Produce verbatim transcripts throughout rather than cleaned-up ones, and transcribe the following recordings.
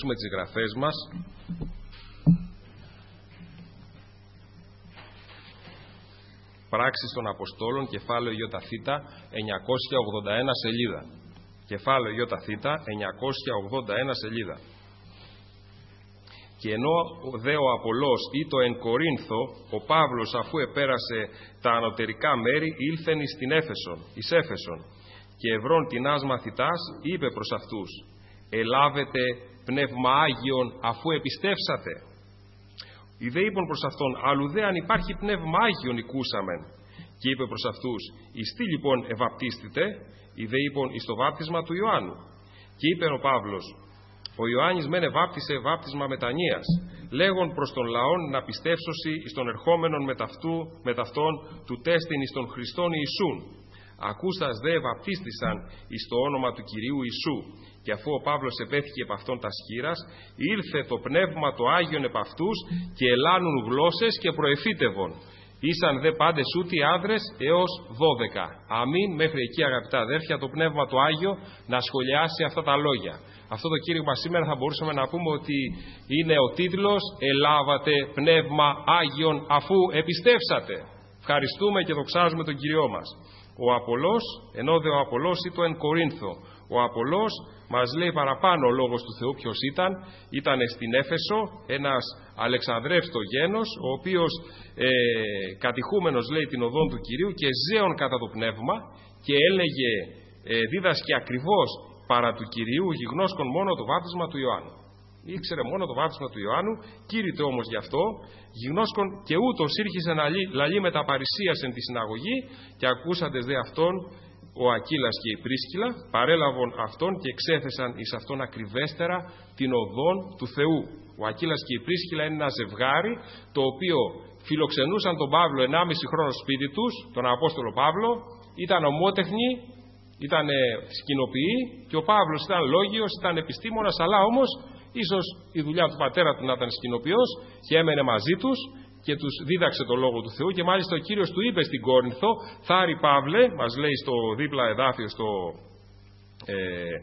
με τις γραφές μας. Πράξεις των Αποστόλων, κεφάλαιο ΙΘ, εννιακόσια ογδόντα ένα σελίδα. Κεφάλαιο ΙΘ, εννιακόσια ογδόντα ένα σελίδα. Και ενώ δε ο Απολός ήτο εν Κορίνθο, ο Παύλος, αφού επέρασε τα ανωτερικά μέρη, ήλθεν εις την Έφεσον, εις Έφεσον, και ευρών τινάς μαθητάς, είπε προς αυτούς: «Ελάβετε πνεύμα Άγιον αφού επιστεύσατε». Οι δε είπαν προς αυτόν: «Αλλού δε αν υπάρχει πνεύμα Άγιον οικούσαμεν». Και είπε προς αυτούς: «Εις τι λοιπόν ευαπτίστητε?» Οι δε είπαν: «Εις το βάπτισμα του Ιωάννου». Και είπε ο Παύλος: «Ο Ιωάννης μεν ευάπτισε βάπτισμα μετανοίας, λέγον προς τον λαόν να πιστεύσωσι εις τον ερχόμενον με ταυτόν του τέστην εις τον Χριστόν Ιησούν. Ακούσας δε ευαπτίστησαν εις το όνομα του Κυρίου Ιησού. Και αφού ο Παύλος επέθηκε επ' αυτόν τα σχήρας, ήλθε το πνεύμα το Άγιον επ' αυτούς και ελάνουν γλώσσες και προεφήτευον. Ήσαν δε πάντες ούτοι άνδρες έως δώδεκα». Αμήν. Μέχρι εκεί, αγαπητά αδέρφια, το πνεύμα το Άγιο να σχολιάσει αυτά τα λόγια. Αυτό το κήρυγμα σήμερα θα μπορούσαμε να πούμε ότι είναι ο τίτλος «Ελάβατε πνεύμα Άγιον αφού επιστεύσατε». Ευχαριστούμε και δοξάζουμε τον Κυριό μας. Ο Απολός, ενώ δε ο Απολός ήτο εν Κορίνθο. Ο Απολός μας λέει παραπάνω ο Λόγος του Θεού ποιος ήταν. Ήταν στην Έφεσο ένας αλεξανδρεύστο γένος, ο οποίος ε, κατηχούμενος λέει την οδόν του Κυρίου και ζέων κατά το πνεύμα, και έλεγε, ε, δίδασκε ακριβώς παρά του Κυρίου, γιγνώσκον μόνο το βάπτισμα του Ιωάννου. Ήξερε μόνο το βάπτισμα του Ιωάννου, κήρυτε όμως γι' αυτό, γιγνώσκον και ούτως ήρχισε να λαλεί με τα παρησίας εν τη συναγωγή, και ακούσαντες δε αυτόν ο Ακύλας και η Πρίσκιλα, παρέλαβον αυτόν και εξέθεσαν εις αυτόν ακριβέστερα την οδόν του Θεού. Ο Ακύλας και η Πρίσκιλα είναι ένα ζευγάρι το οποίο φιλοξενούσαν τον Παύλο ενάμιση χρόνο σπίτι τους, τον Απόστολο Παύλο, ήταν ομότεχνοι, ήταν σκηνοποιοί, και ο Παύλος ήταν λόγιος, ήταν επιστήμονας, αλλά όμως ίσως η δουλειά του πατέρα του να ήταν σκηνοποιός, και έμενε μαζί τους και τους δίδαξε το Λόγο του Θεού. Και μάλιστα ο Κύριος του είπε στην Κόρινθο: «Θάρη Παύλε», μας λέει στο δίπλα εδάφιο, στο, ε,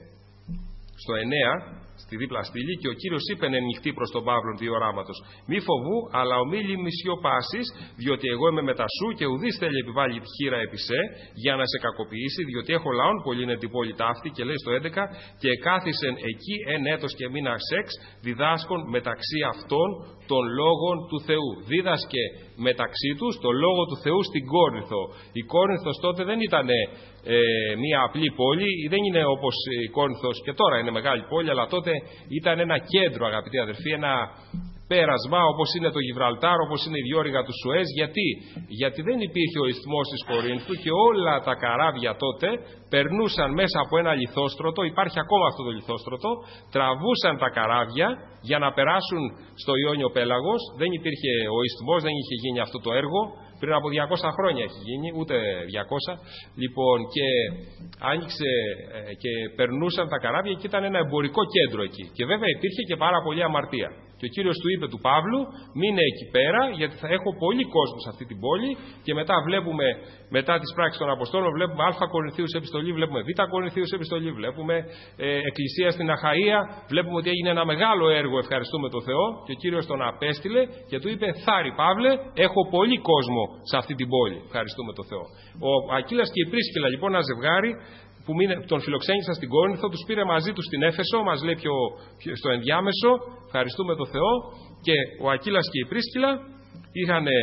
στο εννέα, στη δίπλα στήλη, και ο Κύριος είπε εν νυχτή προς τον Παύλον δι' οράματος: «Μη φοβού, αλλά ομίλη μη σιωπάσεις, διότι εγώ είμαι μετά σου, και ουδείς θέλει επιβάλλει χείρα επί σε, για να σε κακοποιήσει, διότι έχω λαόν πολύ είναι την πόλη ταύτη». Και λέει στο έντεκα: «Και εκάθισεν εκεί εν έτος και μήνα σεξ, διδάσκον μεταξύ αυτών των λόγων του Θεού». Δίδασκε μεταξύ τους το Λόγο του Θεού στην Κόρινθο. Η Κόρινθος τότε δεν ήταν ε, μία απλή πόλη, δεν είναι όπως η Κόρινθος και τώρα είναι μεγάλη πόλη, αλλά τότε ήταν ένα κέντρο, αγαπητοί αδερφοί, ένα πέρασμα όπως είναι το Γιβραλτάρ, όπως είναι η διόρυγα του Σουέζ. Γιατί? Γιατί δεν υπήρχε ο ισθμός της Κορίνθου και όλα τα καράβια τότε περνούσαν μέσα από ένα λιθόστρωτο, υπάρχει ακόμα αυτό το λιθόστρωτο, τραβούσαν τα καράβια για να περάσουν στο Ιόνιο Πέλαγος. Δεν υπήρχε ο ισθμός, δεν είχε γίνει αυτό το έργο. Πριν από διακόσια χρόνια έχει γίνει, ούτε διακόσια. Λοιπόν, και άνοιξε και περνούσαν τα καράβια και ήταν ένα εμπορικό κέντρο εκεί. Και βέβαια υπήρχε και πάρα πολλή αμαρτία. Και ο Κύριος του είπε του Παύλου: «Μείνε εκεί πέρα, γιατί θα έχω πολύ κόσμο σε αυτή την πόλη». Και μετά βλέπουμε, μετά τις πράξεις των Αποστόλων, βλέπουμε Α Κορινθίους επιστολή, βλέπουμε Β Κορινθίους επιστολή, βλέπουμε ε, εκκλησία στην Αχαΐα, βλέπουμε ότι έγινε ένα μεγάλο έργο, ευχαριστούμε τον Θεό. Και ο Κύριος τον απέστειλε και του είπε: «Θάρη Παύλε, έχω πολύ κόσμο σε αυτή την πόλη». Ευχαριστούμε τον Θεό. Ο Ακύλας και η Πρίσκιλα, λοιπόν, ένα ζευγάρι που τον φιλοξένησαν στην Κόρινθο, τους πήρε μαζί τους στην Έφεσο, μας λέει πιο, πιο στο ενδιάμεσο, ευχαριστούμε τον Θεό. Και ο Ακύλας και η Πρίσκιλα είχαν ε,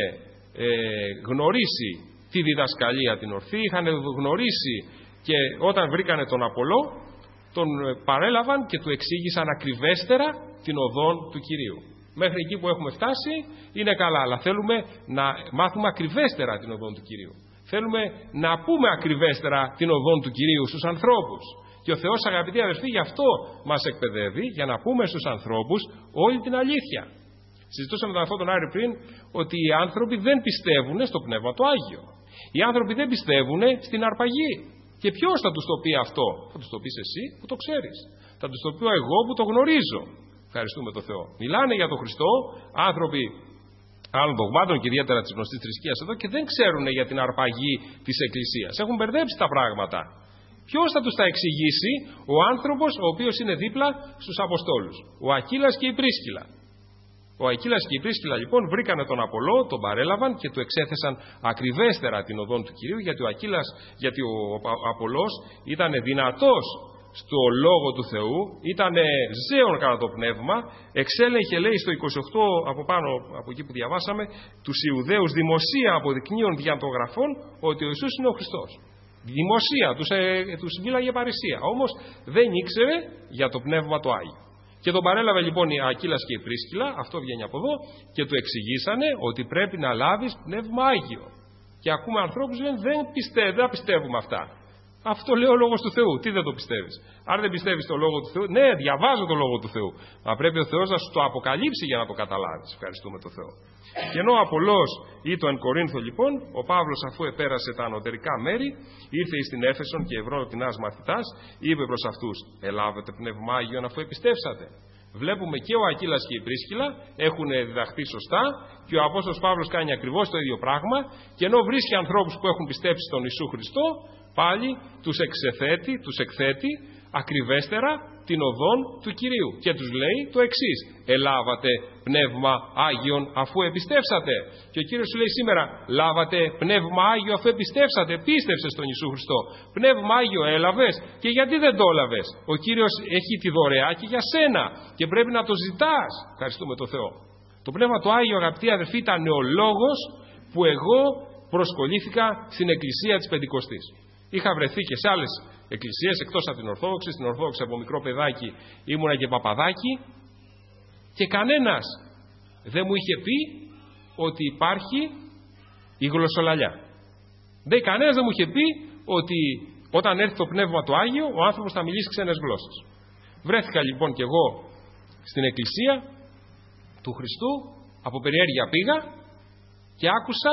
γνωρίσει τη διδασκαλία την ορθή, είχαν γνωρίσει, και όταν βρήκανε τον Απολό, τον παρέλαβαν και του εξήγησαν ακριβέστερα την οδόν του Κυρίου. Μέχρι εκεί που έχουμε φτάσει είναι καλά, αλλά θέλουμε να μάθουμε ακριβέστερα την οδόν του Κυρίου. Θέλουμε να πούμε ακριβέστερα την οδόν του Κυρίου στους ανθρώπους. Και ο Θεός, αγαπητοί αδελφοί, γι' αυτό μας εκπαιδεύει, για να πούμε στους ανθρώπους όλη την αλήθεια. Συζητούσαμε τον αυτόν τον Άρη πριν ότι οι άνθρωποι δεν πιστεύουν στο Πνεύμα το Άγιο. Οι άνθρωποι δεν πιστεύουν στην αρπαγή. Και ποιος θα τους το πει αυτό? Θα τους το πεις εσύ που το ξέρεις. Θα τους το πει εγώ που το γνωρίζω. Ευχαριστούμε τον Θεό. Μιλάνε για τον Χριστό άνθρωποι άλλων δογμάτων και ιδιαίτερα της γνωστής θρησκείας εδώ, και δεν ξέρουν για την αρπαγή της Εκκλησίας. Έχουν μπερδέψει τα πράγματα. Ποιος θα τους τα εξηγήσει? Ο άνθρωπος ο οποίος είναι δίπλα στους Αποστόλους, ο Ακύλας και η Πρίσκυλα. Ο Ακύλας και η Πρίσκυλα λοιπόν βρήκανε τον Απολό, τον παρέλαβαν και του εξέθεσαν ακριβέστερα την οδόν του Κυρίου, γιατί ο Ακύλας, γιατί ο Απολός ήταν δυνατός στο Λόγο του Θεού, ήταν ζέων κατά το πνεύμα, εξέλεγχε, λέει στο είκοσι οκτώ από πάνω από εκεί που διαβάσαμε, τους Ιουδαίους δημοσία αποδεικνύων διατογραφών ότι ο Ιησούς είναι ο Χριστός. Δημοσία, τους, ε, τους μίλαγε παρησία. Όμως δεν ήξερε για το πνεύμα το Άγιο. Και τον παρέλαβε λοιπόν η Ακύλας και η Πρίσκυλα, αυτό βγαίνει από εδώ, και του εξηγήσανε ότι πρέπει να λάβεις πνεύμα Άγιο. Και ακούμε ανθρώπους που λένε δεν πιστεύω, δεν πιστεύουμε αυτά. Αυτό λέει ο Λόγος του Θεού. Τι δεν το πιστεύεις? Αν δεν πιστεύεις το Λόγο του Θεού, ναι, διαβάζω το Λόγο του Θεού. Μα πρέπει ο Θεός να σου το αποκαλύψει για να το καταλάβεις. Ευχαριστούμε τον Θεό. Και ενώ ο Απολός ή το εν Κορίνθο λοιπόν, ο Παύλος αφού επέρασε τα ανωτερικά μέρη, ήρθε εις την Έφεσον και Ευρώντινας μαθητάς, είπε προς αυτούς: ελάβετε πνεύμα Άγιον αφού επιστέψατε. Βλέπουμε και ο Ακύλας και η Πρίσκυλα έχουν διδαχθεί σωστά και ο Απόστολος Παύλος κάνει ακριβώς το ίδιο πράγμα, και ενώ βρίσκει ανθρώπους που έχουν πιστέψει στον Ιησού Χριστό, πάλι τους εξεθέτει, τους εκθέτει ακριβέστερα την οδόν του Κυρίου και τους λέει το εξής: ελάβατε πνεύμα Άγιον αφού επιστέψατε. Και ο Κύριος σου λέει σήμερα: λάβατε πνεύμα Άγιο αφού επιστέψατε, πίστευσες στον Ιησού Χριστό. Πνεύμα Άγιο έλαβες, και γιατί δεν το έλαβες? Ο Κύριος έχει τη δωρεά και για σένα και πρέπει να το ζητάς. Ευχαριστούμε τον Θεό. Το πνεύμα το Άγιο, αγαπητοί αδερφοί, ήταν ο λόγος που εγώ προσκολήθηκα στην εκκλησία της Πεντηκοστής. Είχα βρεθεί και σε άλλες εκκλησίες εκτός από την Ορθόδοξη. Στην Ορθόδοξη από μικρό παιδάκι ήμουνα και παπαδάκι, και κανένας δεν μου είχε πει ότι υπάρχει η γλωσσολαλιά. Δεν, κανένας δεν μου είχε πει ότι όταν έρθει το Πνεύμα το Άγιο ο άνθρωπος θα μιλήσει ξένες γλώσσες. Βρέθηκα λοιπόν κι εγώ στην εκκλησία του Χριστού, από περιέργεια πήγα και άκουσα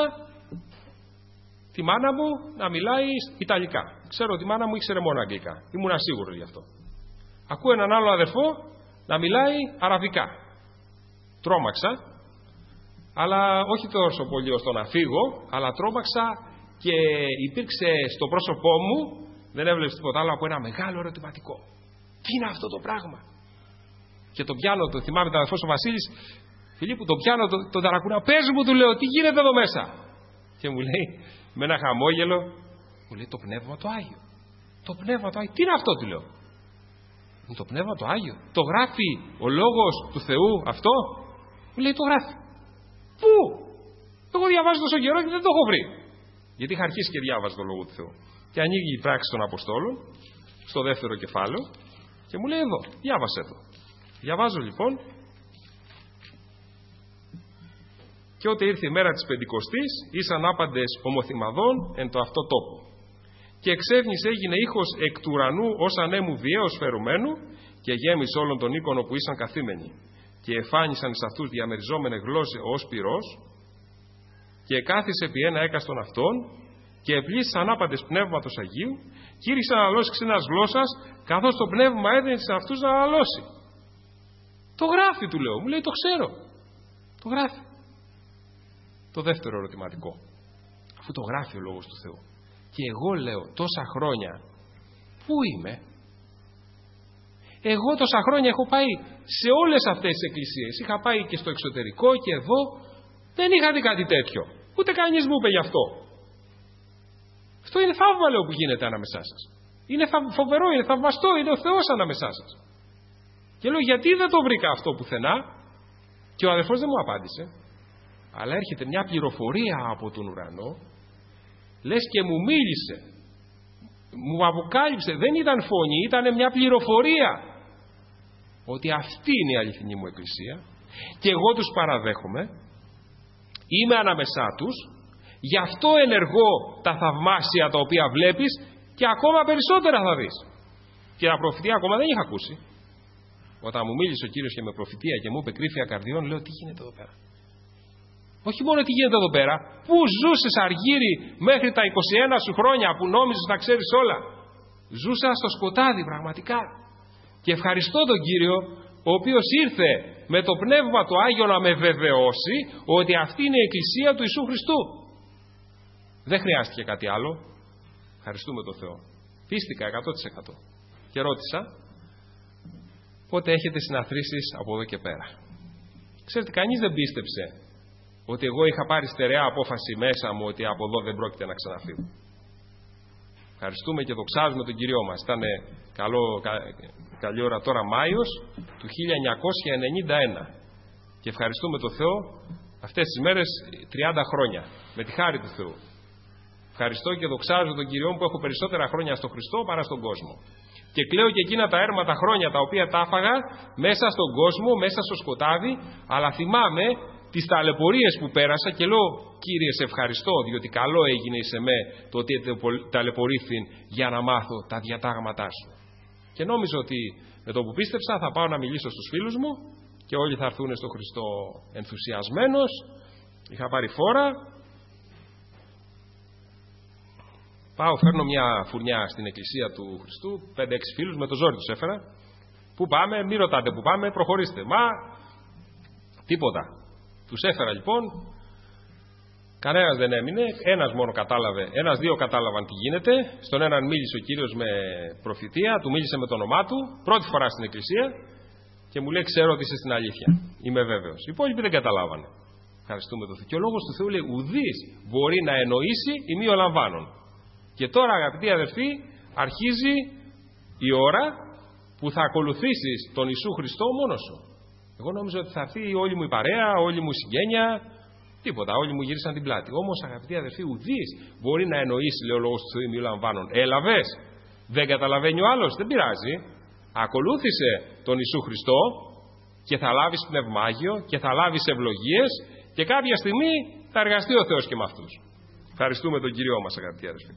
τη μάνα μου να μιλάει Ιταλικά. Ξέρω ότι η μάνα μου ήξερε μόνο Αγγλικά. Ήμουν σίγουρος γι' αυτό. Ακούω έναν άλλο αδερφό να μιλάει Αραβικά. Τρόμαξα, αλλά όχι τόσο πολύ ώστε να φύγω, αλλά τρόμαξα και υπήρξε στο πρόσωπό μου, δεν έβλεπε τίποτα άλλο από ένα μεγάλο ερωτηματικό. Τι είναι αυτό το πράγμα? Και το πιάνω, το θυμάμαι τον αδερφός ο Βασίλης, Φιλίππου, το πιάνω, το, το ταρακούνα. Πες μου, του λέω, τι γίνεται εδώ μέσα? Και μου λέει με ένα χαμόγελο, μου λέει το Πνεύμα το Άγιο. Το Πνεύμα το Άγιο. Τι είναι αυτό? Του λέω. Είναι το Πνεύμα το Άγιο. Το γράφει ο Λόγος του Θεού αυτό? Μου λέει το γράφει. Πού? Εγώ διαβάζω τόσο καιρό και δεν το έχω βρει. Γιατί είχα αρχίσει και διάβαζα το Λόγο του Θεού. Και ανοίγει η πράξη των Αποστόλων στο δεύτερο κεφάλαιο και μου λέει εδώ, διάβασε το. Διαβάζω λοιπόν. Και ότε ήρθε η μέρα της Πεντηκοστής, ήσαν άπαντες ομοθυμαδών εν το αυτό τόπο. Και εξέβνης έγινε ήχος εκ του ουρανού ως ανέμου βιαίως φερουμένου, και γέμισε όλων των οίκων όπου ήσαν καθήμενοι. Και εφάνισαν εις αυτούς διαμεριζόμενε γλώσσε ως πυρός, και εκάθισε επί ένα έκαστον αυτών, και επλήσισαν άπαντες πνεύματος Αγίου, κήρυξαν να αναλώσει ξένας γλώσσας, καθώς το πνεύμα έδινε σε αυτούς να αναλώσει. Το γράφει, του λέω. Μου λέει, το ξέρω. Το γράφει. Το δεύτερο ερωτηματικό. Αφού το γράφει ο Λόγος του Θεού. Και εγώ λέω τόσα χρόνια, πού είμαι? Εγώ τόσα χρόνια έχω πάει σε όλες αυτές τις εκκλησίες. Είχα πάει και στο εξωτερικό και εδώ. Δεν είχα δει κάτι τέτοιο. Ούτε κανείς μου είπε γι' αυτό. Αυτό είναι θαύμα, λέω, που γίνεται ανάμεσά σας. Είναι φοβερό, είναι θαυμαστό, είναι ο Θεός ανάμεσά σας. Και λέω, γιατί δεν το βρήκα αυτό πουθενά? Και ο αδερφός δεν μου απάντησε. Αλλά έρχεται μια πληροφορία από τον ουρανό, λες και μου μίλησε, μου αποκάλυψε, δεν ήταν φωνή, ήταν μια πληροφορία ότι αυτή είναι η αληθινή μου εκκλησία και εγώ τους παραδέχομαι, είμαι ανάμεσά τους, γι' αυτό ενεργώ τα θαυμάσια τα οποία βλέπεις και ακόμα περισσότερα θα δεις. Και τα προφητεία ακόμα δεν είχα ακούσει. Όταν μου μίλησε ο Κύριος και με προφητεία και μου είπε κρύφια καρδιών, λέω, τι γίνεται εδώ πέρα? Όχι μόνο τι γίνεται εδώ πέρα, πού ζούσες Αργύρι μέχρι τα είκοσι ένα σου χρόνια που νόμιζες να ξέρεις όλα? Ζούσα στο σκοτάδι πραγματικά. Και ευχαριστώ τον Κύριο, ο οποίος ήρθε με το Πνεύμα το Άγιο να με βεβαιώσει ότι αυτή είναι η Εκκλησία του Ιησού Χριστού. Δεν χρειάστηκε κάτι άλλο. Ευχαριστούμε τον Θεό. Πίστηκα εκατό τοις εκατό. Και ρώτησα, πότε έχετε συναθρήσεις από εδώ και πέρα? Ξέρετε, κανείς δεν πίστεψε ότι εγώ είχα πάρει στερεά απόφαση μέσα μου ότι από εδώ δεν πρόκειται να ξαναφύγω. Ευχαριστούμε και δοξάζουμε τον Κύριό μας. Ήταν καλό, κα, καλή ώρα τώρα, Μάιος του χίλια εννιακόσια ενενήντα ένα. Και ευχαριστούμε τον Θεό αυτές τις μέρες τριάντα χρόνια. Με τη χάρη του Θεού. Ευχαριστώ και δοξάζω τον Κύριό μου που έχω περισσότερα χρόνια στον Χριστό παρά στον κόσμο. Και κλαίω και εκείνα τα έρματα χρόνια τα οποία τα άφαγα μέσα στον κόσμο, μέσα στο σκοτάδι, αλλά θυμάμαι τις ταλαιπωρίες που πέρασα και λέω, Κύριε, σε ευχαριστώ, διότι καλό έγινε εις εμέ το ότι ταλαιπωρήθην για να μάθω τα διατάγματά σου. Και νόμιζα ότι με το που πίστεψα θα πάω να μιλήσω στους φίλους μου και όλοι θα έρθουν στον Χριστό ενθουσιασμένος. Είχα πάρει φόρα. Πάω, φέρνω μια φουρνιά στην εκκλησία του Χριστού, πέντε έξι φίλους, με το ζόρι τους έφερα. Πού πάμε, μη ρωτάτε που πάμε, προχωρήστε. Μα, τίποτα. Τους έφερα λοιπόν, κανένας δεν έμεινε, ένας μόνο κατάλαβε, ένας δύο κατάλαβαν τι γίνεται. Στον έναν μίλησε ο Κύριος με προφητεία, του μίλησε με το όνομά του, πρώτη φορά στην εκκλησία και μου λέει, ξέρω ότι είσαι στην αλήθεια. Είμαι βέβαιος. Οι υπόλοιποι δεν καταλάβανε. Ευχαριστούμε τον Θεό. Και ο λόγος του Θεού λέει, ουδής μπορεί να εννοήσει ή μη ολαμβάνων. Και τώρα, αγαπητοί αδελφοί, αρχίζει η ώρα που θα ακολουθήσεις τον Ιησού Χριστό μόνος σου. Εγώ νόμιζα ότι θα έρθει όλη μου η παρέα, όλη μου η συγγένεια, τίποτα, όλοι μου γύρισαν την πλάτη. Όμως, αγαπητοί αδελφοί, ουδής μπορεί να εννοήσει, λέει ο λόγος του Θεού, μη λαμβάνων. Έλαβες, δεν καταλαβαίνει ο άλλος, δεν πειράζει. Ακολούθησε τον Ιησού Χριστό και θα λάβεις πνευμάγιο και θα λάβεις ευλογίες και κάποια στιγμή θα εργαστεί ο Θεός και με αυτούς. Ευχαριστούμε τον Κύριό μας, αγαπητοί αδελφοί.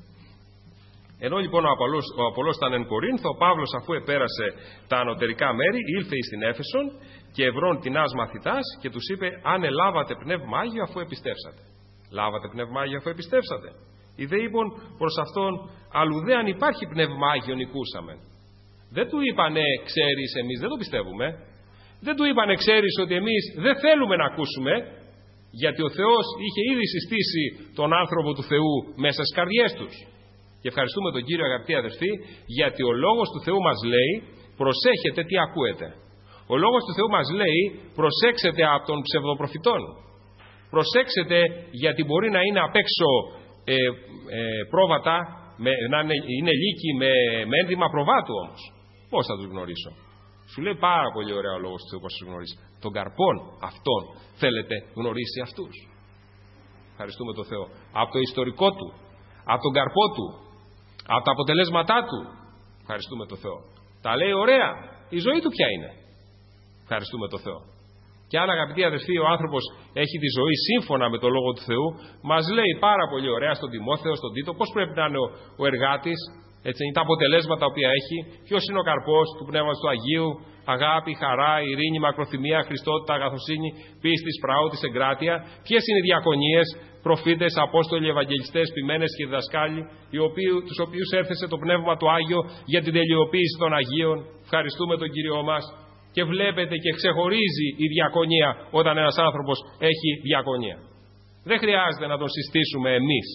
Ενώ λοιπόν ο Απολός, ο Απολός ήταν εν Κορίνθο, ο Παύλος, αφού επέρασε τα ανωτερικά μέρη, ήλθε εις την Έφεσον και ευρών τεινάς μαθητάς και τους είπε, αν ελάβατε πνεύμα Άγιο αφού επιστεύσατε. Λάβατε πνεύμα Άγιο αφού επιστεύσατε. Οι δε είπαν προς αυτόν, αλλουδέ αν υπάρχει πνεύμα Άγιο νικούσαμε. Δεν του είπανε, ξέρεις, εμείς δεν το πιστεύουμε. Δεν του είπανε, ξέρεις, ότι εμείς δεν θέλουμε να ακούσουμε, γιατί ο Θεός είχε ήδη συστήσει τον άνθρωπο του Θεού μέσα στις καρδιές τους. Και ευχαριστούμε τον Κύριο, αγαπητοί αδελφοί, γιατί ο Λόγος του Θεού μας λέει, προσέχετε τι ακούετε. Ο Λόγος του Θεού μας λέει, προσέξετε από των ψευδοπροφητών. Προσέξετε, γιατί μπορεί να είναι απ' έξω ε, ε, πρόβατα, με, να είναι, είναι λύκοι με, με ένδυμα προβάτου όμως. Πώς θα τους γνωρίσω? Σου λέει πάρα πολύ ωραία ο Λόγος του Θεού πώς τους γνωρίσει. Τον καρπόν αυτόν θέλετε γνωρίσει αυτούς. Ευχαριστούμε τον Θεό. Από το ιστορικό του, από τον καρπό του, από τα αποτελέσματά του. Ευχαριστούμε τον Θεό. Τα λέει ωραία. Η ζωή του ποια είναι? Ευχαριστούμε τον Θεό. Και αν, αγαπητοί αδελφοί, ο άνθρωπος έχει τη ζωή σύμφωνα με το Λόγο του Θεού, μας λέει πάρα πολύ ωραία στον Τιμόθεο, στον Τίτο, πώς πρέπει να είναι ο, ο εργάτης, έτσι, τα αποτελέσματα τα οποία έχει, ποιος είναι ο καρπός του Πνεύματος του Αγίου, αγάπη, χαρά, ειρήνη, μακροθυμία, χριστότητα, αγαθοσύνη, πίστη, πραότη, εγκράτεια, ποιες είναι οι διακονίες, προφήτες, απόστολοι, ευαγγελιστές, ποιμένες και διδασκάλοι, οι οποίοι, τους οποίους έθεσε το Πνεύμα του Άγιο για την τελειοποίηση των Αγίων. Ευχαριστούμε τον Κύριό μας. Και βλέπετε και ξεχωρίζει η διακονία όταν ένας άνθρωπος έχει διακονία. Δεν χρειάζεται να τον συστήσουμε εμείς.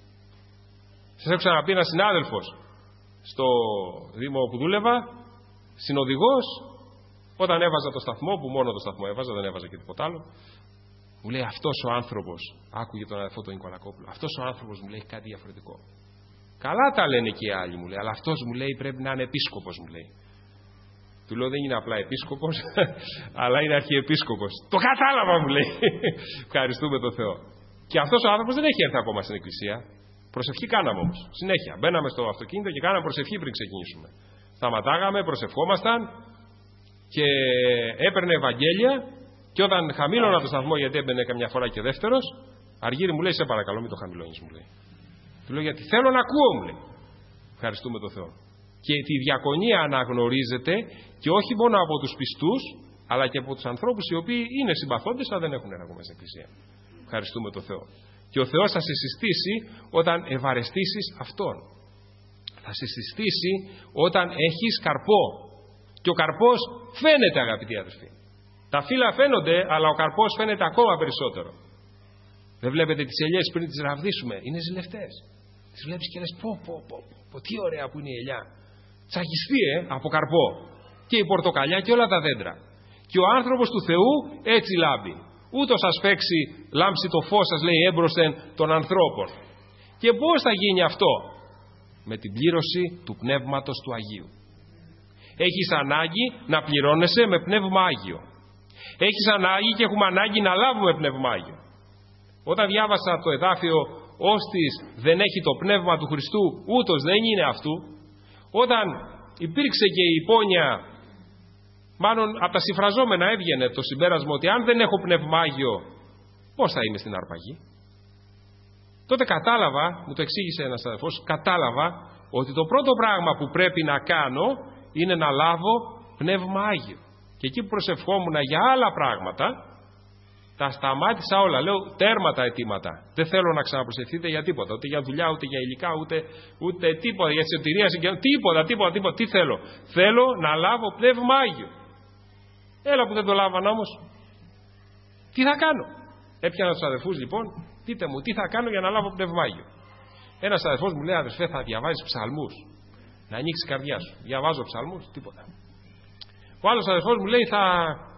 Σας έχω ξαναπεί, ένας συνάδελφος στο Δήμο που δούλευα, συνοδηγός, όταν έβαζα το σταθμό, που μόνο το σταθμό έβαζα, δεν έβαζα και τίποτα άλλο, μου λέει, αυτός ο άνθρωπος, άκουγε τον αδελφό τον Νικολακόπουλο, αυτός ο άνθρωπος μου λέει κάτι διαφορετικό. Καλά τα λένε και οι άλλοι, μου λέει, αλλά αυτός μου λέει πρέπει να είναι επίσκοπος, μου λέει. Του λέω, δεν είναι απλά επίσκοπος, αλλά είναι αρχιεπίσκοπος. Το κατάλαβα, μου λέει. Ευχαριστούμε τον Θεό. Και αυτός ο άνθρωπος δεν έχει έρθει ακόμα στην εκκλησία. Προσευχή κάναμε όμως. Συνέχεια. Μπαίναμε στο αυτοκίνητο και κάναμε προσευχή πριν ξεκινήσουμε. Σταματάγαμε, προσευχόμασταν και έπαιρνε Ευαγγέλια. Και όταν χαμήλωνα το σταθμό, γιατί έμπαινε καμιά φορά και δεύτερος, Αργύρι μου λέει, σε παρακαλώ, μην το χαμηλώνεις, μου λέει. Του λέω, γιατί θέλω να ακούω, μου λέει. Ευχαριστούμε τον Θεό. Και τη διακονία αναγνωρίζεται και όχι μόνο από τους πιστούς, αλλά και από τους ανθρώπους οι οποίοι είναι συμπαθόντες, αλλά δεν έχουν έργο μέσα στην Εκκλησία. Ευχαριστούμε τον Θεό. Και ο Θεός θα σε συστήσει όταν ευαρεστήσεις Αυτόν. Θα σε συστήσει όταν έχεις καρπό. Και ο καρπός φαίνεται, αγαπητοί αδελφοί. Τα φύλλα φαίνονται, αλλά ο καρπός φαίνεται ακόμα περισσότερο. Δεν βλέπετε τις ελιές πριν τις ραβδίσουμε? Είναι ζηλευτές. Τις βλέπεις και λες πω, πω, πω, πω, τι ωραία που είναι η ελιά. Τσακιστεί, ε, από καρπό. Και η πορτοκαλιά και όλα τα δέντρα. Και ο άνθρωπος του Θεού έτσι λάμπει. Ούτως σας παίξει λάμψει το φως σας, λέει, έμπροσθεν των ανθρώπων. Και πώς θα γίνει αυτό? Με την πλήρωση του Πνεύματος του Αγίου. Έχεις ανάγκη να πληρώνεσαι με Πνεύμα Άγιο. Έχεις ανάγκη και έχουμε ανάγκη να λάβουμε Πνεύμα Άγιο. Όταν διάβασα το εδάφιο «Όστις δεν έχει το Πνεύμα του Χριστού, ούτως δεν είναι αυτού», όταν υπήρξε και η υπόνοια, μάλλον από τα συμφραζόμενα έβγαινε το συμπέρασμα ότι αν δεν έχω Πνεύμα Άγιο, πώς θα είμαι στην αρπαγή? Τότε κατάλαβα, μου το εξήγησε ένας αδελφός, κατάλαβα ότι το πρώτο πράγμα που πρέπει να κάνω είναι να λάβω Πνεύμα Άγιο. Και εκεί που προσευχόμουν για άλλα πράγματα, τα σταμάτησα όλα. Λέω τέρμα τα αιτήματα. Δεν θέλω να ξαναπροσευχηθείτε για τίποτα. Ούτε για δουλειά, ούτε για υλικά, ούτε, ούτε τίποτα. Για τη σωτηρία, τίποτα, τίποτα, τίποτα. Τι θέλω? Θέλω να λάβω Πνεύμα Άγιο. Έλα που δεν το λάβανα όμως. Τι θα κάνω? Έπιανα τους αδερφούς λοιπόν. Πείτε μου, τι θα κάνω για να λάβω Πνεύμα Άγιο? Ένας αδερφός μου λέει, αδερφέ, θα διαβάζεις ψαλμούς. Να ανοίξει η καρδιά σου. Διαβάζω ψαλμούς, τίποτα. Ο άλλος αδερφός μου λέει, θα,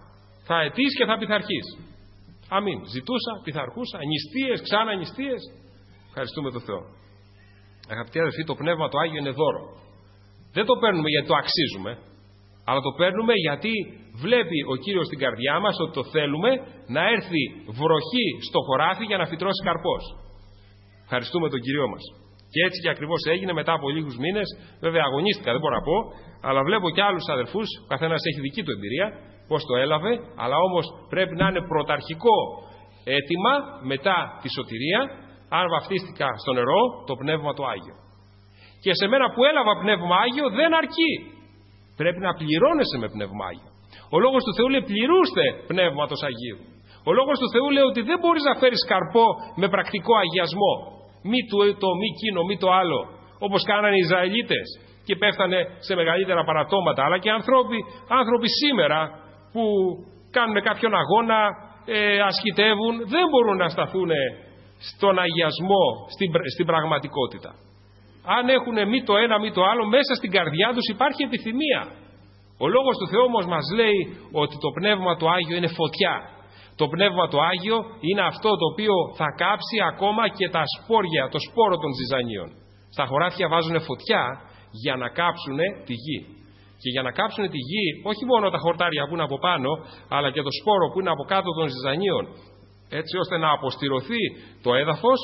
θα αιτείς και θα πειθαρχείς. Αμήν. Ζητούσα, πειθαρχούσα, νηστείες, ξανά νηστείες. Ευχαριστούμε τον Θεό. Αγαπητοί αδερφοί, το Πνεύμα το Άγιο είναι δώρο. Δεν το παίρνουμε γιατί το αξίζουμε, αλλά το παίρνουμε γιατί βλέπει ο Κύριος στην καρδιά μας ότι το θέλουμε να έρθει βροχή στο χωράφι για να φυτρώσει καρπός. Ευχαριστούμε τον Κύριό μας. Και έτσι και ακριβώς έγινε μετά από λίγους μήνες. Βέβαια αγωνίστηκα, δεν μπορώ να πω, αλλά βλέπω και άλλους αδερφούς, ο καθένας έχει δική του εμπειρία, πώς το έλαβε, αλλά όμως πρέπει να είναι πρωταρχικό αίτημα μετά τη σωτηρία, αν βαφτίστηκα στο νερό, το Πνεύμα το Άγιο. Και σε μένα που έλαβα Πνεύμα Άγιο δεν αρκεί. Πρέπει να πληρώνεσαι με Πνεύμα Άγιο. Ο Λόγος του Θεού λέει πληρούστε Πνεύματος Αγίου. Ο Λόγος του Θεού λέει ότι δεν μπορείς να φέρεις καρπό με πρακτικό αγιασμό. Μη το μη εκείνο, μη το άλλο. Όπως κάνανε οι Ισραηλίτες και πέφτανε σε μεγαλύτερα παρατώματα. Αλλά και άνθρωποι, άνθρωποι σήμερα που κάνουν κάποιον αγώνα, ε, ασκητεύουν, δεν μπορούν να σταθούν στον αγιασμό, στην, στην πραγματικότητα. Αν έχουν μη το ένα μη το άλλο, μέσα στην καρδιά τους υπάρχει επιθυμία. Ο Λόγος του Θεού όμως μας λέει ότι το Πνεύμα του Άγιο είναι φωτιά. Το Πνεύμα το Άγιο είναι αυτό το οποίο θα κάψει ακόμα και τα σπόρια, το σπόρο των ζυζανίων. Στα χωράφια βάζουν φωτιά για να κάψουν τη γη. Και για να κάψουν τη γη, όχι μόνο τα χορτάρια που είναι από πάνω, αλλά και το σπόρο που είναι από κάτω των ζυζανίων. Έτσι ώστε να αποστηρωθεί το έδαφος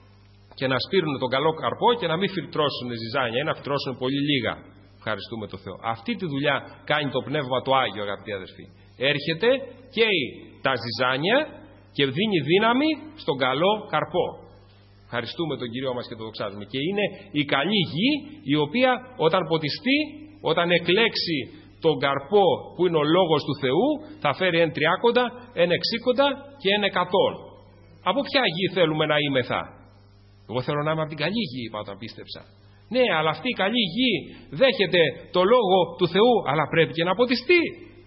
και να σπείρουν τον καλό καρπό και να μην φιλτρώσουν ζυζάνια ή να φιλτρώσουν πολύ λίγα. Ευχαριστούμε τον Θεό. Αυτή τη δουλειά κάνει το Πνεύμα το Άγιο, αγαπητοί αδερφοί. Έρχεται, καίει τα ζυζάνια και δίνει δύναμη στον καλό καρπό. Ευχαριστούμε τον Κύριο μας και τον δοξάζουμε. Και είναι η καλή γη η οποία όταν ποτιστεί, όταν εκλέξει τον καρπό που είναι ο Λόγος του Θεού, θα φέρει εν τριάκοντα, εν εξήκοντα και εν εκατόν. Από ποια γη θέλουμε να είμεθα? Εγώ θέλω να είμαι από την καλή γη, είπα όταν πίστεψα. Ναι, αλλά αυτή η καλή γη δέχεται το Λόγο του Θεού, αλλά πρέπει και να ποτιστεί.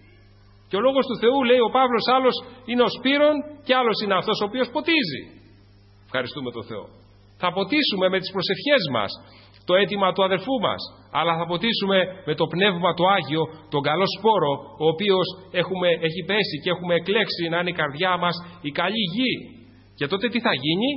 Και ο Λόγος του Θεού, λέει ο Παύλος, άλλος είναι ο σπείρων και άλλος είναι αυτός ο οποίος ποτίζει. Ευχαριστούμε τον Θεό. Θα ποτίσουμε με τις προσευχές μας το αίτημα του αδερφού μας, αλλά θα ποτίσουμε με το Πνεύμα το Άγιο, τον καλό σπόρο, ο οποίος έχουμε, έχει πέσει και έχουμε εκλέξει να είναι η καρδιά μας η καλή γη. Και τότε τι θα γίνει?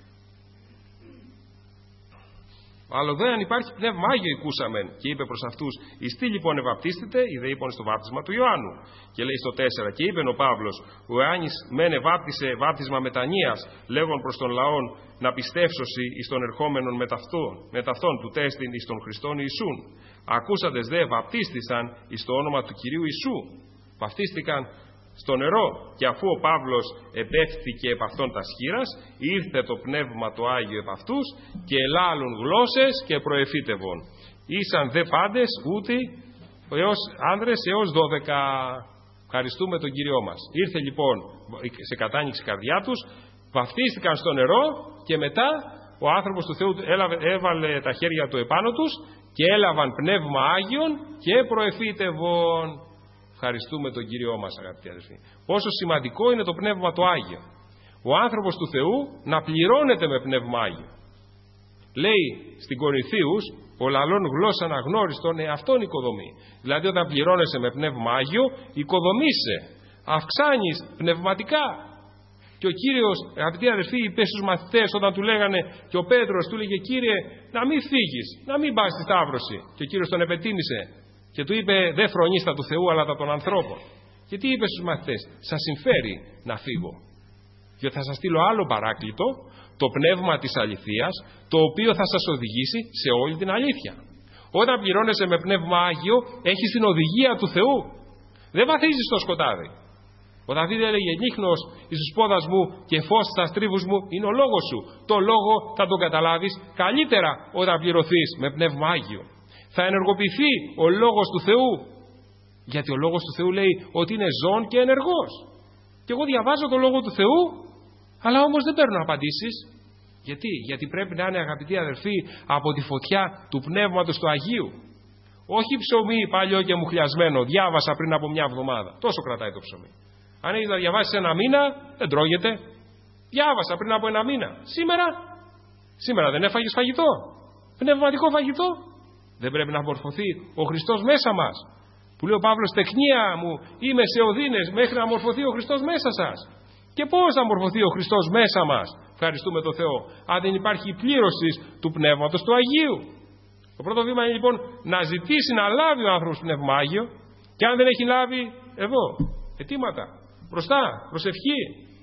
Αλλά δε αν υπάρχει Πνεύμα Άγιο οικούσαμεν, και είπε προς αυτούς, ιστοί λοιπόν ευαπτίστητε, οι δε είπαν στο βάπτισμα του Ιωάννου. Και λέει στο τέσσερα, και είπε ο Παύλος, ο Ιωάννης μεν ευάπτισε βάπτισμα μετανοίας, λέγον προς τον λαόν να πιστεύσωση εις τον ερχόμενον μετ' αυτόν του τέστην εις τον Χριστόν Ιησούν. Ακούσαντες δε βαπτίστησαν εις το όνομα του Κυρίου Ιησού. Βαπτίστηκαν στο νερό, και αφού ο Παύλος επέφθηκε επ' αυτόν τα σχήρας, ήρθε το Πνεύμα το Άγιο επ' αυτούς και ελάλουν γλώσσες και προεφήτευον. Ήσαν δε πάντες ούτοι έως άνδρες έως δώδεκα. Ευχαριστούμε τον Κύριό μας. Ήρθε λοιπόν σε κατάνοιξη η καρδιά τους, βαφτίστηκαν στο νερό και μετά ο άνθρωπος του Θεού έλαβε, έβαλε τα χέρια του επάνω τους και έλαβαν Πνεύμα Άγιον και προεφήτευον. Ευχαριστούμε τον Κύριό μας, αγαπητοί αδελφοί. Πόσο σημαντικό είναι το Πνεύμα το Άγιο. Ο άνθρωπος του Θεού να πληρώνεται με Πνεύμα Άγιο. λέει στην Κορινθίους, ο λαλών γλώσσαν αγνώριστον εαυτόν οικοδομή. Δηλαδή όταν πληρώνεσαι με πνεύμα Άγιο, οικοδομείσαι, αυξάνεις πνευματικά. Και ο Κύριος, αγαπητοί αδερφοί, είπε στους μαθητές όταν του λέγανε, και ο Πέτρος του λέγε, Κύριε, να μην φύγεις, να μην πας στη Σταύρωση. Και ο Κύριος τον επετίμησε και του είπε, δεν φρονείς τα του Θεού αλλά τα των ανθρώπων. Και τι είπε στους μαθητές, σας συμφέρει να φύγω, διότι θα σας στείλω άλλο παράκλητο, το πνεύμα της αληθείας, το οποίο θα σας οδηγήσει σε όλη την αλήθεια. Όταν πληρώνεσαι με πνεύμα Άγιο, έχεις την οδηγία του Θεού. Δεν βαθίζεις στο σκοτάδι. Ο Δαβίδ έλεγε, νύχνος εις τους πόδας μου και φως στα στρίβους μου είναι ο λόγος σου. Το λόγο θα τον καταλάβεις καλύτερα όταν πληρωθείς με πνεύμα Άγιο. Θα ενεργοποιηθεί ο λόγος του Θεού. Γιατί ο λόγος του Θεού λέει ότι είναι ζών και ενεργός. Και εγώ διαβάζω το λόγο του Θεού, αλλά όμως δεν παίρνω απαντήσεις. Γιατί? Γιατί πρέπει να είναι, αγαπητοί αδερφοί, από τη φωτιά του Πνεύματος του Αγίου. Όχι ψωμί παλιό και μουχλιασμένο, διάβασα πριν από μια εβδομάδα. Τόσο κρατάει το ψωμί. Αν έχεις να διαβάσεις ένα μήνα, δεν τρώγεται. Διάβασα πριν από ένα μήνα. Σήμερα, σήμερα δεν έφαγες φαγητό. Πνευματικό φαγητό. Δεν πρέπει να μορφωθεί ο Χριστός μέσα μας. Που λέει ο Παύλος, τεκνία μου είμαι σε οδύνες μέχρι να μορφωθεί ο Χριστός μέσα σας. Και πώς θα μορφωθεί ο Χριστός μέσα μας, ευχαριστούμε τον Θεό, αν δεν υπάρχει πλήρωση του Πνεύματος του Αγίου. Το πρώτο βήμα είναι λοιπόν να ζητήσει να λάβει ο άνθρωπος Πνεύμα Άγιο, και αν δεν έχει λάβει, εδώ, αιτήματα, μπροστά, προσευχή.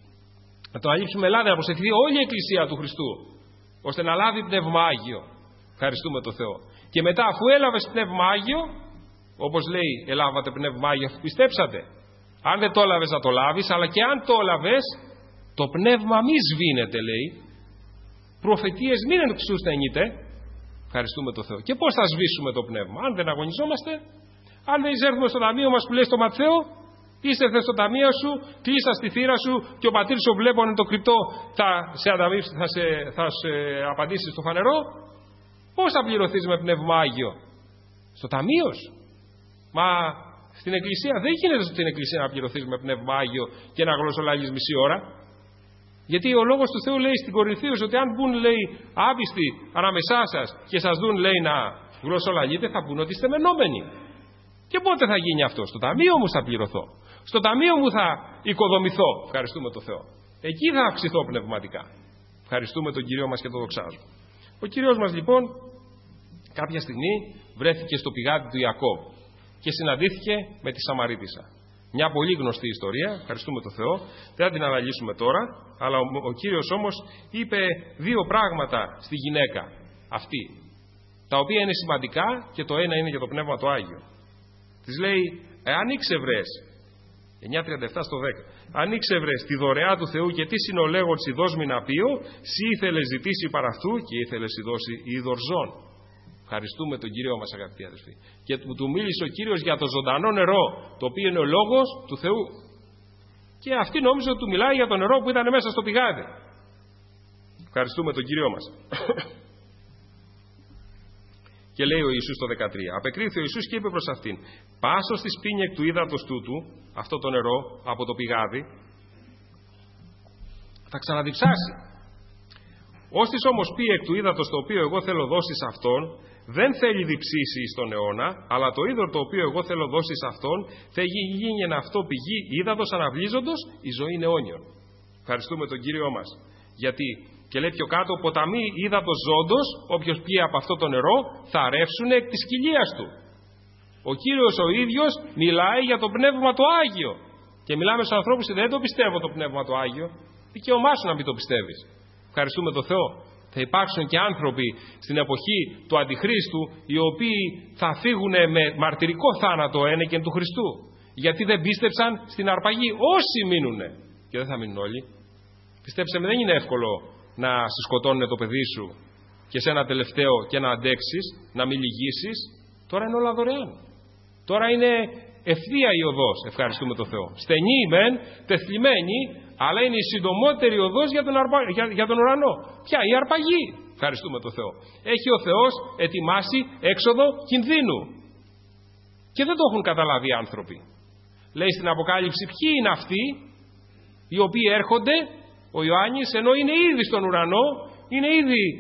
Να το αλείψουμε Ελλάδα, να προσευχθεί όλη η Εκκλησία του Χριστού, ώστε να λάβει Πνεύμα Άγιο. Ευχαριστούμε τον Θεό. Και μετά, αφού έλαβες Πνεύμα Άγιο, όπως λέει, ελάβατε Πνεύμα Άγιο, αφού πιστέψατε. Αν δεν το έλαβες να το λάβεις, αλλά και αν το έλαβες, το πνεύμα μη σβήνεται, λέει. Προφετείες μην εξουστενείτε. Ευχαριστούμε τον Θεό. Και πώς θα σβήσουμε το πνεύμα? Αν δεν αγωνιζόμαστε, αν δεν εισέρθουμε στο ταμείο μας που λέει στο Ματθαίο, είστε στο ταμείο σου, κλείσα στη θύρα σου και ο πατήρ σου βλέπονε το κρυπτό, θα σε, θα σε, θα σε απαντήσει στο φανερό. Πώς θα πληρωθείς με πνεύμα Άγιο? Στο ταμείο σου. Μα στην Εκκλησία δεν γίνεται στην Εκκλησία να πληρωθείς με πνεύμα Άγιο και να γλωσσολάγεις μισή ώρα. Γιατί ο λόγος του Θεού λέει στην Κορινθίους ότι αν μπουν, λέει, άπιστοι ανάμεσά σας και σας δουν, λέει, να γλωσσολαγείτε, θα πούν ότι είστε μενόμενοι. Και πότε θα γίνει αυτό? Στο ταμείο μου θα πληρωθώ. Στο ταμείο μου θα οικοδομηθώ. Ευχαριστούμε τον Θεό. Εκεί θα αυξηθώ πνευματικά. Ευχαριστούμε τον Κύριο μας και τον δοξάζουμε. Ο Κύριος μας λοιπόν κάποια στιγμή βρέθηκε στο πηγάδι του Ιακώβ και συναντήθηκε με τη Σαμαρίτισσα. Μια πολύ γνωστή ιστορία, ευχαριστούμε τον Θεό, δεν θα την αναλύσουμε τώρα, αλλά ο, ο Κύριος όμως είπε δύο πράγματα στη γυναίκα αυτή, τα οποία είναι σημαντικά, και το ένα είναι για το Πνεύμα το Άγιο. Της λέει, εάν ήξευρες, εννιά τριάντα επτά στο δέκα, αν ήξευρες τη δωρεά του Θεού και τι συνολέγω τσι δώσμη να πείω, σύ ήθελες ζητήσει παρά αυτού και ήθελες σι δώσει είδωρ ζών. Ευχαριστούμε τον Κύριο μας, αγαπητοί αδελφοί. Και του μίλησε ο Κύριος για το ζωντανό νερό, το οποίο είναι ο λόγος του Θεού. Και αυτή νόμιζε ότι του μιλάει για το νερό που ήταν μέσα στο πηγάδι. Ευχαριστούμε τον Κύριο μας. Και λέει ο Ιησούς το δεκατρία. Απεκρίθη ο Ιησούς και είπε προς αυτήν, πάσος της πίνη εκ του ύδατος τούτου, αυτό το νερό από το πηγάδι, θα ξαναδιψάσει. Όστις όμως πει εκ του ύδατος το οποίο εγώ θέλω δώσει σε αυτόν, δεν θέλει διψήσει στον αιώνα, αλλά το είδωρ το οποίο εγώ θέλω δώσει σε αυτόν, θα γίνει εν αυτό πηγή ύδατος αναβλύζοντος η ζωή αιώνιων. Ευχαριστούμε τον Κύριό μας. Γιατί, και λέει πιο κάτω, ποταμοί ύδατος ζώντος, όποιος πιει από αυτό το νερό, θα ρεύσουν εκ της κοιλίας του. Ο Κύριος ο ίδιος μιλάει για το Πνεύμα το Άγιο. Και μιλάμε στους ανθρώπους ότι δεν το πιστεύω το Πνεύμα το Άγιο. Δικαίωμά σου να μην το πιστεύεις. Ευχαριστούμε τον Θεό. Θα υπάρξουν και άνθρωποι στην εποχή του Αντιχρίστου, οι οποίοι θα φύγουν με μαρτυρικό θάνατο ένεκεν του Χριστού. Γιατί δεν πίστεψαν στην αρπαγή. Όσοι μείνουνε. Και δεν θα μείνουν όλοι. Πιστέψτε με, δεν είναι εύκολο να σε σκοτώνουν το παιδί σου και σε ένα τελευταίο και να αντέξεις, να μην λυγίσεις. Τώρα είναι όλα δωρεάν. Τώρα είναι ευθεία η οδός. Ευχαριστούμε τον Θεό. Στενή μεν, τεθλιμμένη, αλλά είναι η συντομότερη οδός για τον, αρπα... για... για τον ουρανό. Ποια? Η αρπαγή. Ευχαριστούμε τον Θεό. Έχει ο Θεός ετοιμάσει έξοδο κινδύνου. Και δεν το έχουν καταλάβει οι άνθρωποι. Λέει στην Αποκάλυψη ποιοι είναι αυτοί οι οποίοι έρχονται, ο Ιωάννης, ενώ είναι ήδη στον ουρανό, είναι ήδη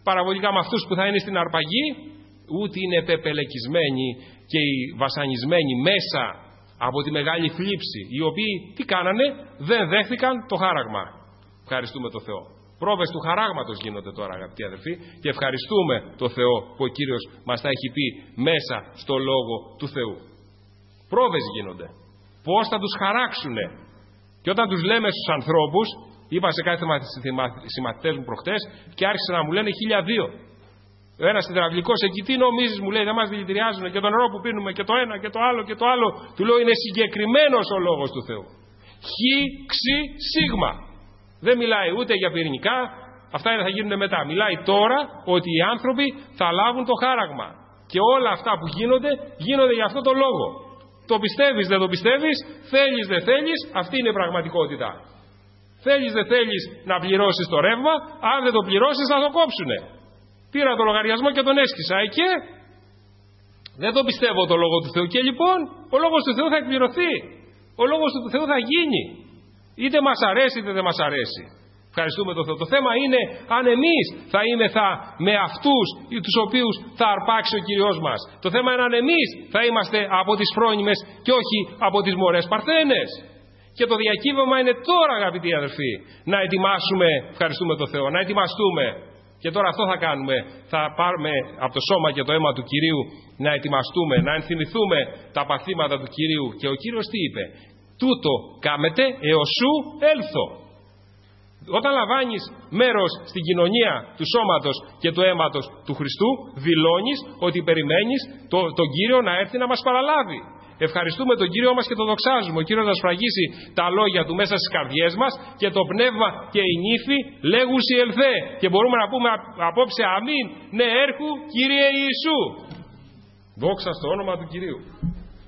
παραβολικά με αυτούς που θα είναι στην αρπαγή, ούτε είναι πεπελεκισμένοι και οι βασανισμένοι μέσα από τη μεγάλη θλίψη, οι οποίοι τι κάνανε, δεν δέχθηκαν το χάραγμα. Ευχαριστούμε το Θεό. Πρόβες του χαράγματος γίνονται τώρα, αγαπητοί αδερφοί, και ευχαριστούμε το Θεό που ο Κύριος μας τα έχει πει μέσα στο Λόγο του Θεού. Πρόβες γίνονται. Πώς θα τους χαράξουνε. Και όταν τους λέμε στους ανθρώπους, είπα σε κάτι συμμαθητές μου προχτές και άρχισαν να μου λένε χίλια δύο. Ο ένας υδραυλικός εκεί, τι νομίζεις, μου λέει, δεν μας δηλητηριάζουν και το νερό που πίνουμε και το ένα και το άλλο και το άλλο. Του λέω, είναι συγκεκριμένος ο Λόγος του Θεού. Χ, ξ, σίγμα. Δεν μιλάει ούτε για πυρηνικά, αυτά θα γίνουν μετά. Μιλάει τώρα ότι οι άνθρωποι θα λάβουν το χάραγμα. Και όλα αυτά που γίνονται, γίνονται για αυτό το λόγο. Το πιστεύεις, δεν το πιστεύεις, θέλεις, δεν θέλεις, αυτή είναι η πραγματικότητα. Θέλεις, δεν θέλεις να πληρώσεις το ρεύμα, αν δεν το πληρώσεις θα το κόψουνε. Πήρα το λογαριασμό και τον έσκυσα. Ε, και δεν το πιστεύω το Λόγο του Θεού. Και λοιπόν, ο Λόγος του Θεού θα εκπληρωθεί. Ο Λόγος του Θεού θα γίνει. Είτε μας αρέσει είτε δεν μας αρέσει. Ευχαριστούμε τον Θεό. Το θέμα είναι αν εμείς θα είμεθα με αυτούς τους οποίους θα αρπάξει ο Κύριος μας. Το θέμα είναι αν εμείς θα είμαστε από τις φρόνιμες και όχι από τις μωρές παρθένες. Και το διακύβευμα είναι τώρα, αγαπητοί αδελφοί, να ετοιμάσουμε, ευχαριστούμε τον Θεό, να ετοιμαστούμε. Και τώρα αυτό θα κάνουμε. Θα πάρουμε από το σώμα και το αίμα του Κυρίου να ετοιμαστούμε, να ενθυμηθούμε τα παθήματα του Κυρίου. Και ο Κύριος τι είπε? Τούτο κάμετε έως σου έλθω. Όταν λαμβάνεις μέρος στην κοινωνία του σώματος και του αίματος του Χριστού, δηλώνεις ότι περιμένεις το, τον Κύριο να έρθει να μας παραλάβει. Ευχαριστούμε τον Κύριο μας και τον δοξάζουμε. Ο Κύριος να σφραγίσει τα λόγια του μέσα στις καρδιές μας και το πνεύμα και η νύφη λέγουσι ελθέ. Και μπορούμε να πούμε απόψε αμήν, ναι έρχου Κύριε Ιησού. Δόξα στο όνομα του Κυρίου.